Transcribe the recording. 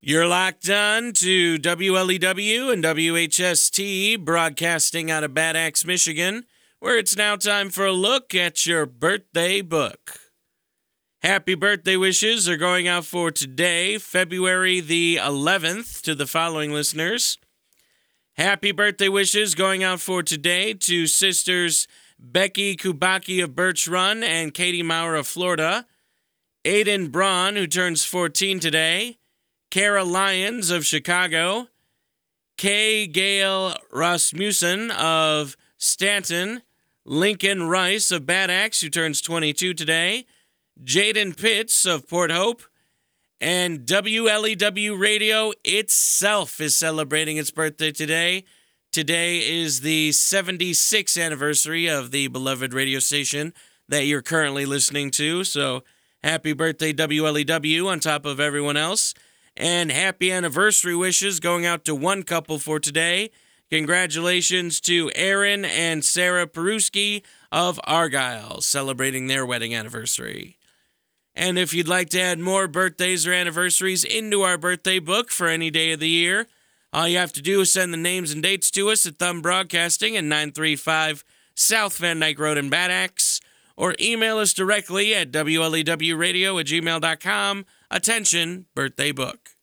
You're locked on to WLEW and WHST, broadcasting out of Bad Axe, Michigan, where it's now time for a look at your birthday book. Happy birthday wishes are going out for today, February the 11th, to the following listeners. Happy birthday wishes going out for today to sisters Becky Kubaki of Birch Run and Katie Maurer of Florida, Aiden Braun, who turns 14 today, Kara Lyons of Chicago, Kay Gail Rasmussen of Stanton, Lincoln Rice of Bad Axe, who turns 22 today, Jaden Pitts of Port Hope, and WLEW Radio itself is celebrating its birthday today. Today is the 76th anniversary of the beloved radio station that you're currently listening to, so happy birthday, WLEW, on top of everyone else. And happy anniversary wishes going out to one couple for today. Congratulations to Aaron and Sarah Peruski of Argyle, celebrating their wedding anniversary. And if you'd like to add more birthdays or anniversaries into our birthday book for any day of the year, all you have to do is send the names and dates to us at Thumb Broadcasting at 935 South Van Dyke Road in Bad Axe, or email us directly at wlewradio@gmail.com. Attention, birthday book.